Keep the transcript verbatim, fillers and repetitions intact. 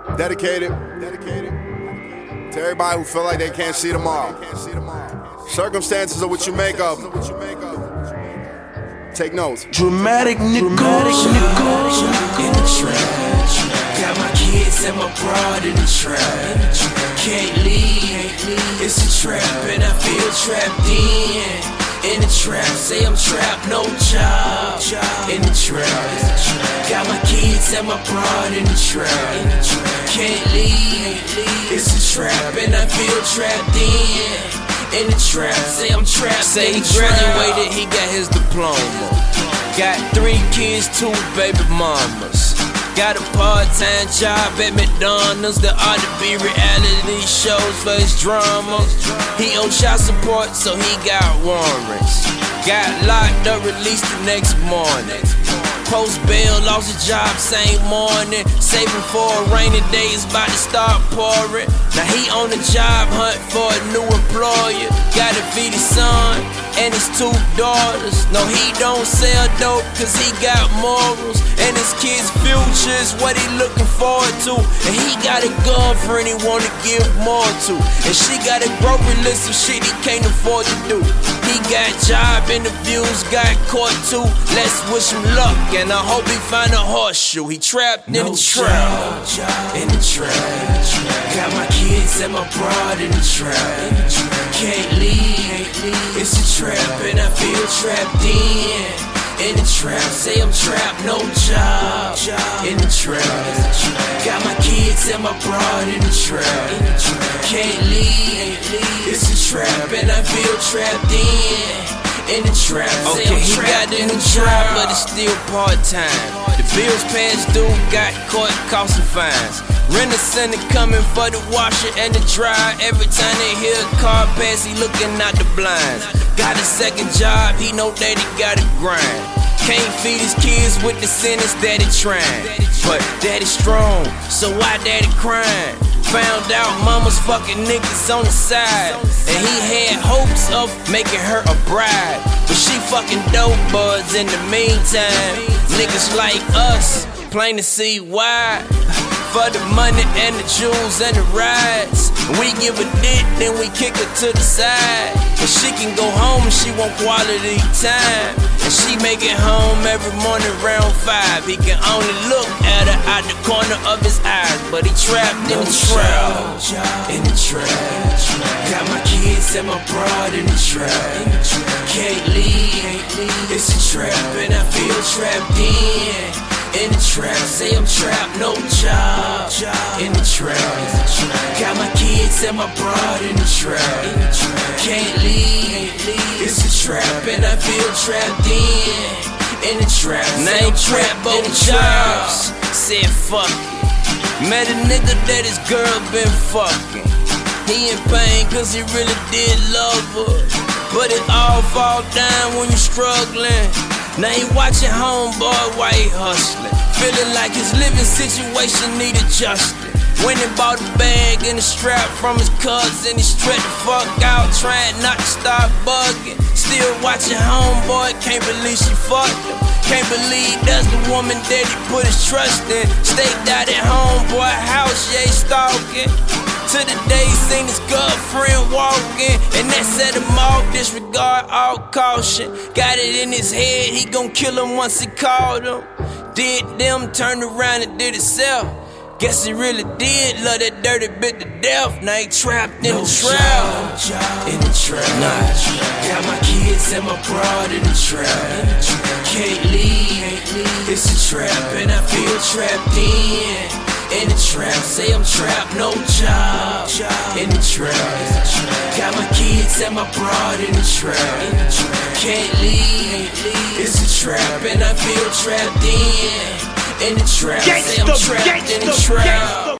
Dedicated, dedicated to everybody who feel like they can't see tomorrow. Circumstances are what you make of them. Take notes. Dramatic nigga, in the trap. Got my kids and my broad in the trap. Can't leave, it's a trap, and I feel trapped in. In the trap, say I'm trapped, no job. In the trap, got my kids and my broad in the trap. Can't leave, it's a trap, and I feel trapped in. In the trap, say I'm trapped. Say he graduated, he got his diploma. Got three kids, two baby mamas. Got a part-time job at McDonald's. There ought to be reality shows for his drama. He owed child support, so he got warrants. Got locked up, released the next morning. Post bail, lost his job same morning. Saving for a rainy day, it's about to start pouring. Now he on the job hunt for a new employer. Gotta feed his son and his two daughters. No, he don't sell dope cause he got morals. And his kid's future is what he looking forward to. And he got a girlfriend he wanna give more to. And she got a broken list of shit he can't afford to do. He got job interviews, got caught too. Let's wish him luck, and I hope he find a horseshoe. He trapped in no the trap. Job, in the trap. Got my kids and my broad in the trap. Can't leave, it's a trap, and I feel trapped in. In the trap, say I'm trapped, no job. In the trap, got my kids and my broad in the trap. Can't leave, it's a trap, and I feel trapped in. In the trap, say okay, I'm he got the new job, but it's still part-time. The bills past due, got caught, cost and fines. Renter center coming for the washer and the dryer. Every time they hear a car pass, he looking out the blinds. Got a second job, he know that he gotta grind. Can't feed his kids with the sentence daddy trying. But daddy strong, so why daddy crying? Found out mama's fucking niggas on the side. And he had hopes of making her a bride. But she fucking dope buds in the meantime. Niggas like us, plain to see why. For the money and the jewels and the rides. We give a dick, then we kick her to the side. And she can go home, she want quality time. And she make it home every morning round five. He can only look at her out the corner of his eyes. But he trapped in the trap. In the trap. Got my kids and my broad in the trap. Can't leave, it's a trap, and I feel trapped in. In the trap, say I'm trapped, no job. In the trap, got my kids and my broad in the trap. Can't leave, it's a trap, and I feel trapped in. In the trap, now he trap both jobs. Said fuck it. Met a nigga that his girl been fucking. He in pain cause he really did love her. But it all fall down when you struggling. Now he watching homeboy while he hustling. Feeling like his living situation need adjusting. Went and bought a bag and a strap from his cousin. He straight the fuck out, trying not to start bugging. Still watching homeboy, can't believe she fucked him. Can't believe that's the woman that he put his trust in. Staked out at homeboy house, yeah, he stalking. To the day he seen his girlfriend walking, and that set him off, disregard all caution. Got it in his head, he gon' kill him once he called him. Did them, turned around and did itself. Guess he really did love that dirty bit to death. Now he trapped in no the trap. Job, in the trap. Nah. Got my kids and my broad in the trap. Can't leave, it's a trap, and I feel trapped in. In the trap, say I'm trapped, no job. In the trap, got my kids and my broad in the trap. Can't leave, it's a trap, and I feel trapped in. In the trap, say I'm trapped in the trap.